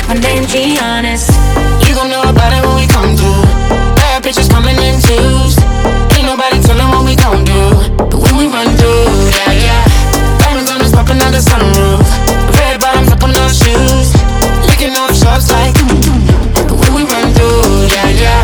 my name Giannis. You gon' know about it when we come through. Bad bitches coming in twos. Ain't nobody tellin' what we gon' do. But when we run through, yeah, yeah. Diamonds on us poppin' out the sunroof. Red bottoms up on our shoes. Licking off shots like but when we run through, yeah, yeah.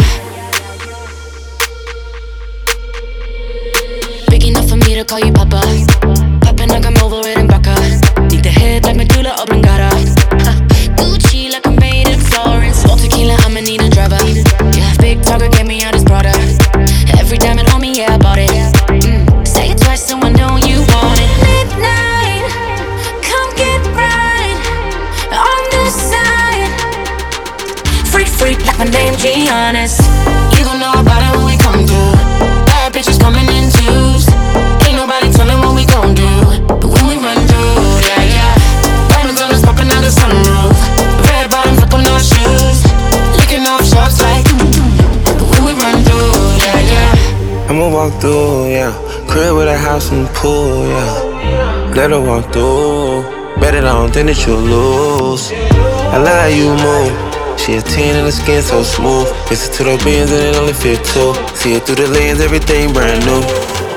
Big enough for me to call you Papa. Poppin' like I'm over it in Baca. Need the head like Medulla Oblongata. Gucci like I'm made in Florence. All tequila, I'ma need a driver. Yeah, big talker gave me out his brother. Every diamond on me, yeah, I bought it. Say it twice so I know you want it. Midnight, come get right on this side. Freak, freak, like my name Giannis. You gon' know about it when we come through. Bad bitches coming in twos. Ain't nobody tellin' what we gon' do. But when we run through, yeah, yeah. Diamonds on us poppin' out the sunroof. Red bottoms up on our shoes. Licking off shots like but when we run through, yeah, yeah. I'ma walk through, yeah. Crib with a house and pool, yeah. Let her walk through. Bet it, I don't think that you'll lose. I like how you move. She a 10 and the skin so smooth. Listen to those bands and it only fit two. See it through the lens, everything brand new.